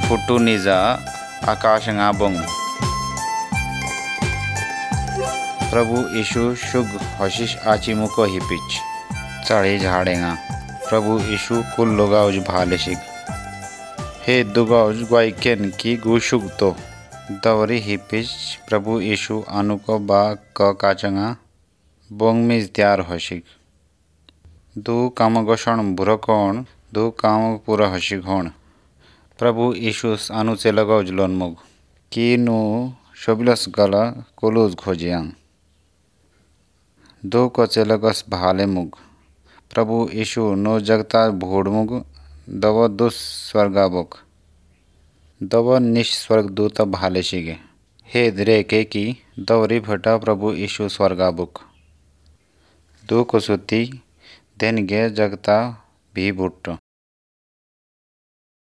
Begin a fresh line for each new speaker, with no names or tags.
फुटू निजा आकाशंगा बोंग। प्रभु यीशु शुग हशिश आची मुको हिपिच चाड़ी झाड़ेगा। प्रभु यीशु कुल लोगाउज भालेशिग हे दुगाउज ग्वाइकेन की गुशुग तो दवरी हिपिच प्रभु यीशु अनुको बा क काचंगा बोंग मिज त्यार हशिग। दू काम गोषण बुरकोण दू काम पूरा हशिग होण। प्रभु यीशु अनुचे लगाउज लोन मुग की नु शोबिलस गला कोलुज खोजियांग। दो कोचे लगस भाले मुग प्रभु यीशु नो जगता भोड़ मुग दव दुस स्वर्गाबुक दव निश स्वर्ग दूत भाले शिगे हे द्रे के की दवरी भटा प्रभु यीशु स्वर्गाबुक दो कुसुती देन गे जगता भी बुट्टो।